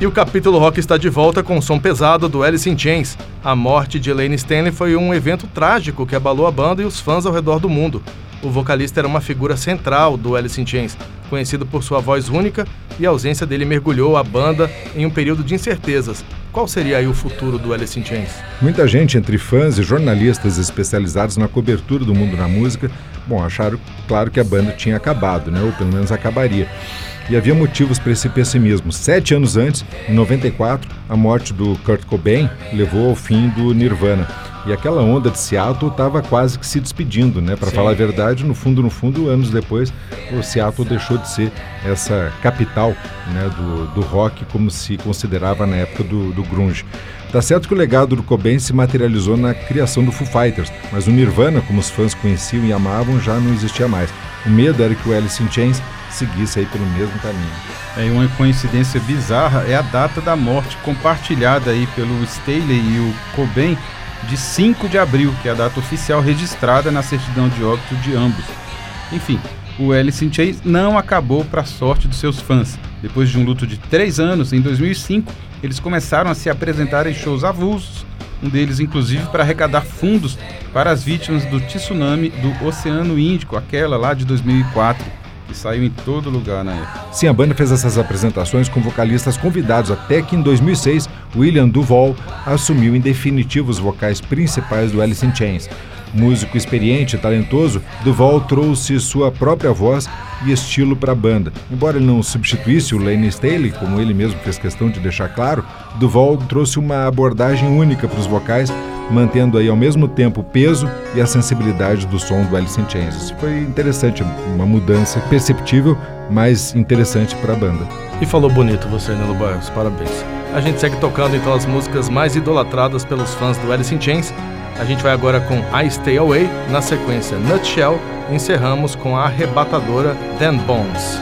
E o capítulo rock está de volta com o som pesado do Alice in Chains. A morte de Layne Staley foi um evento trágico que abalou a banda e os fãs ao redor do mundo. O vocalista era uma figura central do Alice in Chains, conhecido por sua voz única, e a ausência dele mergulhou a banda em um período de incertezas. Qual seria aí o futuro do Alice in Chains? Muita gente, entre fãs e jornalistas especializados na cobertura do mundo da música, acharam, claro, que a banda tinha acabado, né? Ou pelo menos acabaria. E havia motivos para esse pessimismo. 7 anos antes, em 94, a morte do Kurt Cobain levou ao fim do Nirvana. E aquela onda de Seattle estava quase que se despedindo, né? Para falar a verdade, no fundo, anos depois, o Seattle deixou de ser essa capital, né, do rock, como se considerava na época do grunge. Tá certo que o legado do Cobain se materializou na criação do Foo Fighters, mas o Nirvana, como os fãs conheciam e amavam, já não existia mais. O medo era que o Alice in Chains seguisse aí pelo mesmo caminho. Uma coincidência bizarra é a data da morte compartilhada aí pelo Staley e o Cobain de 5 de abril, que é a data oficial registrada na certidão de óbito de ambos. Enfim, o Alice in Chains não acabou para a sorte dos seus fãs. Depois de um luto de 3 anos, em 2005, eles começaram a se apresentar em shows avulsos, um deles inclusive para arrecadar fundos para as vítimas do tsunami do Oceano Índico, aquela lá de 2004, que saiu em todo lugar na época. Sim, a banda fez essas apresentações com vocalistas convidados, até que em 2006, William DuVall assumiu em definitivo os vocais principais do Alice in Chains. Músico experiente e talentoso, DuVall trouxe sua própria voz e estilo para a banda. Embora ele não substituísse o Layne Staley, como ele mesmo fez questão de deixar claro, DuVall trouxe uma abordagem única para os vocais, mantendo aí ao mesmo tempo o peso e a sensibilidade do som do Alice in Chains. Isso foi interessante, uma mudança perceptível, mas interessante para a banda. E falou bonito você, Nilo Barros, parabéns. A gente segue tocando então as músicas mais idolatradas pelos fãs do Alice in Chains. A gente vai agora com I Stay Away, na sequência Nutshell, e encerramos com a arrebatadora Dan Bones.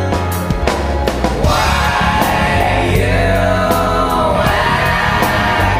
Why you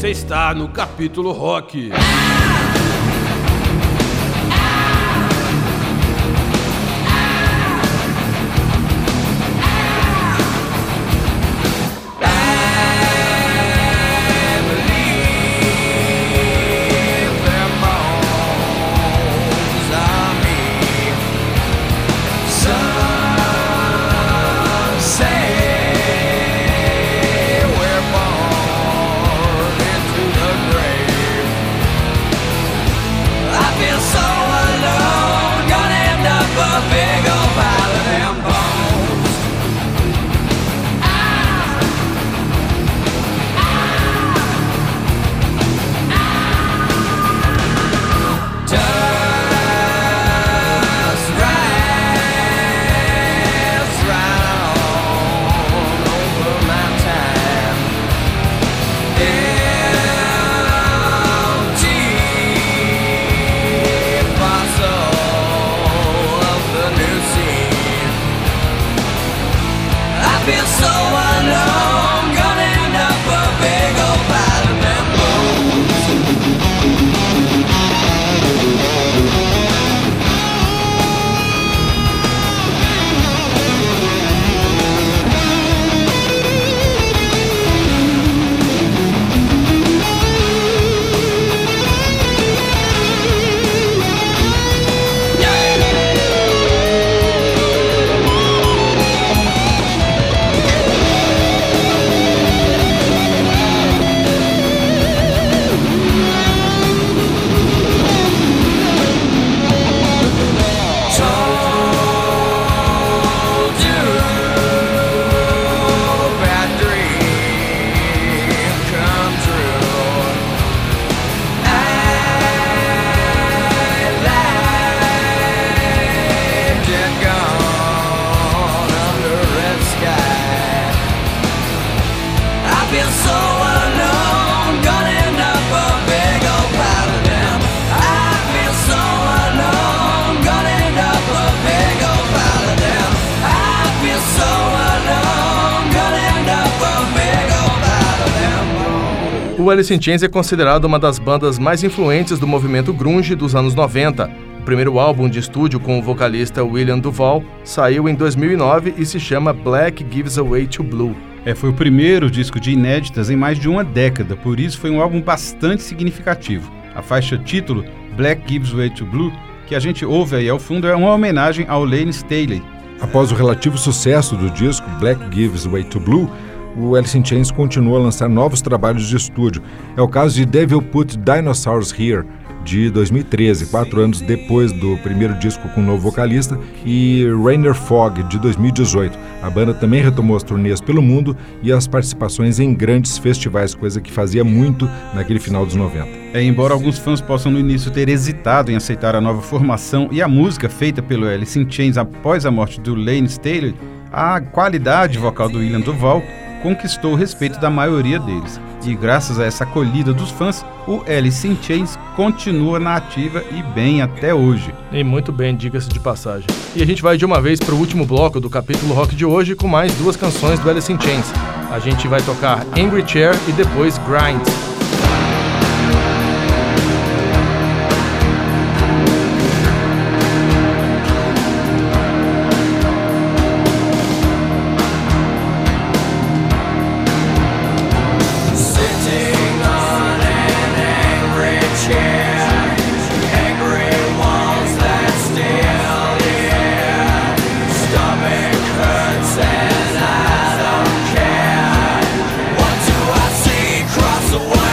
Você está no Capítulo Rock. O Alice in Chains é considerado uma das bandas mais influentes do movimento grunge dos anos 90. O primeiro álbum de estúdio com o vocalista William Duvall saiu em 2009 e se chama Black Gives Way to Blue. Foi o primeiro disco de inéditas em mais de uma década, por isso foi um álbum bastante significativo. A faixa título, Black Gives Way to Blue, que a gente ouve aí ao fundo, é uma homenagem ao Layne Staley. Após o relativo sucesso do disco Black Gives Way to Blue, o Alice in Chains continua a lançar novos trabalhos de estúdio. É o caso de Devil Put Dinosaurs Here, de 2013, 4 anos depois do primeiro disco com o novo vocalista, e Rainer Fog, de 2018. A banda também retomou as turnês pelo mundo e as participações em grandes festivais, coisa que fazia muito naquele final dos 90. Embora alguns fãs possam no início ter hesitado em aceitar a nova formação e a música feita pelo Alice in Chains após a morte do Layne Staley, a qualidade vocal do William Duvall conquistou o respeito da maioria deles. E graças a essa acolhida dos fãs, o Alice in Chains continua na ativa e bem até hoje. E muito bem, diga-se de passagem. E a gente vai de uma vez para o último bloco do Capítulo Rock de hoje com mais 2 canções do Alice in Chains. A gente vai tocar Angry Chair e depois Grind. Cross the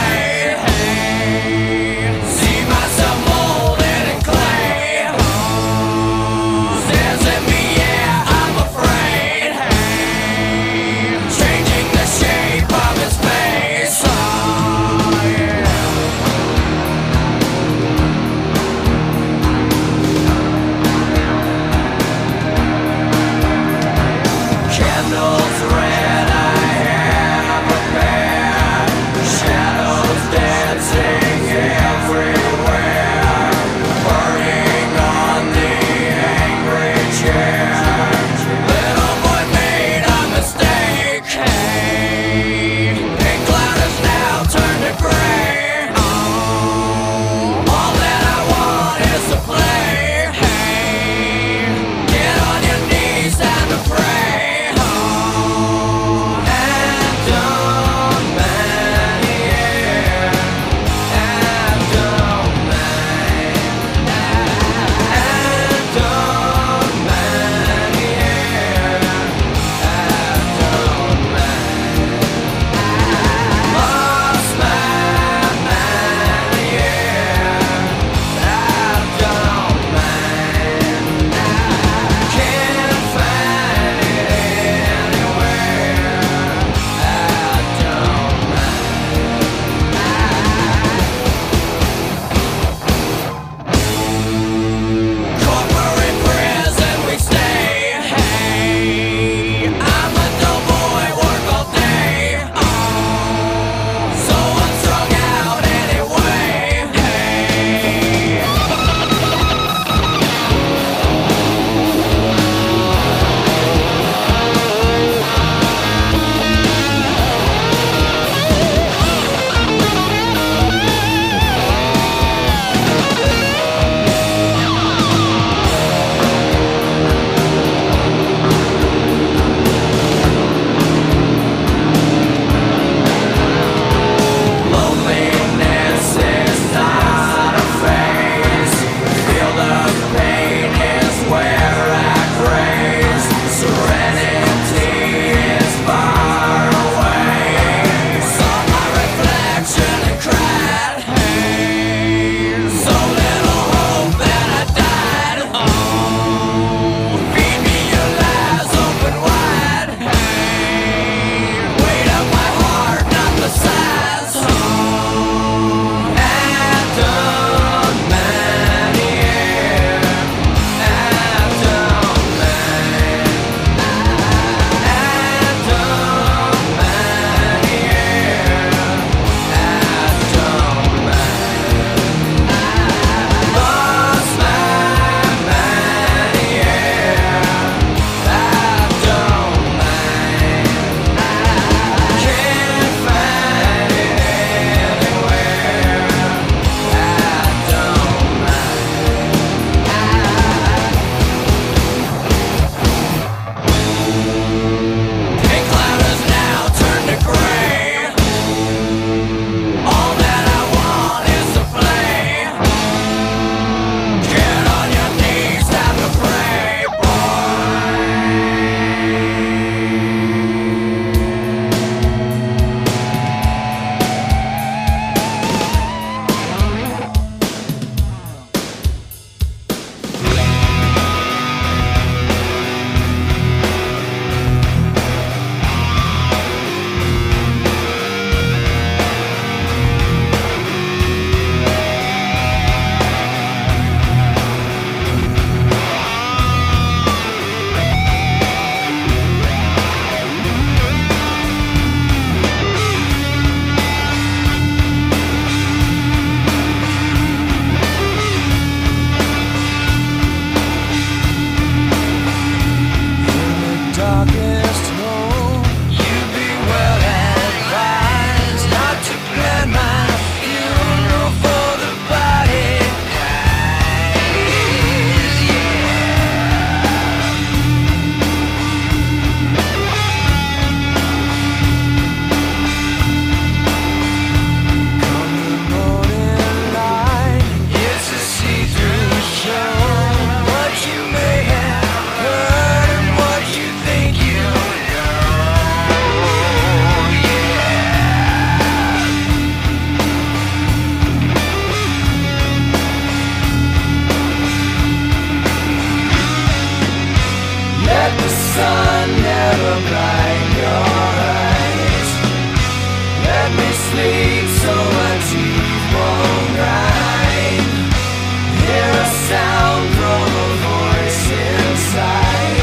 sun never blind your eyes. Let me sleep so my teeth won't grind. Hear a sound from a voice inside.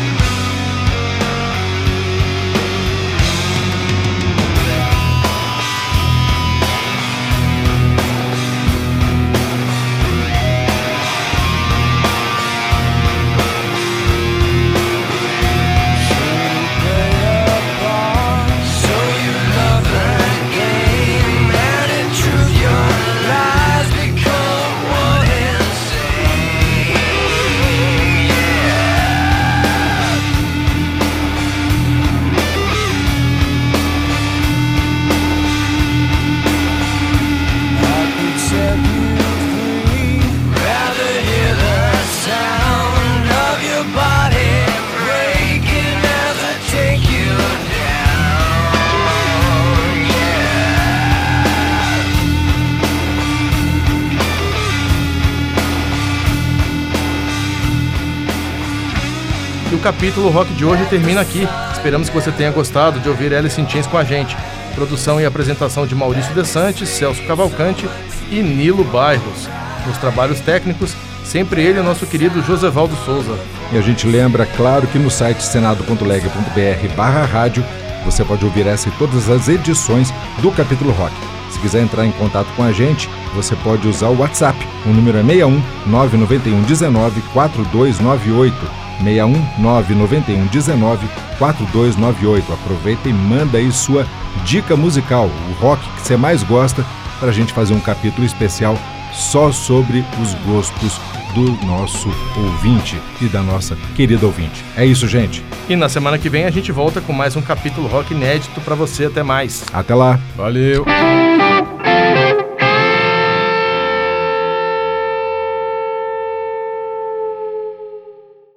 E o capítulo rock de hoje termina aqui. Esperamos que você tenha gostado de ouvir Alice in Chains com a gente. Produção e apresentação de Maurício De Santis, Celso Cavalcante e Nilo Bairros. Nos trabalhos técnicos, sempre ele, o nosso querido Josevaldo Souza. E a gente lembra, claro, que no site senado.leg.br/rádio você pode ouvir essa e todas as edições do Capítulo Rock. Se quiser entrar em contato com a gente, você pode usar o WhatsApp. O número é 61 991 19 4298. 61 991 19 4298. Aproveita e manda aí sua dica musical, o rock que você mais gosta, para a gente fazer um capítulo especial só sobre os gostos do nosso ouvinte e da nossa querida ouvinte. É isso, gente. E na semana que vem a gente volta com mais um capítulo rock inédito para você. Até mais. Até lá. Valeu.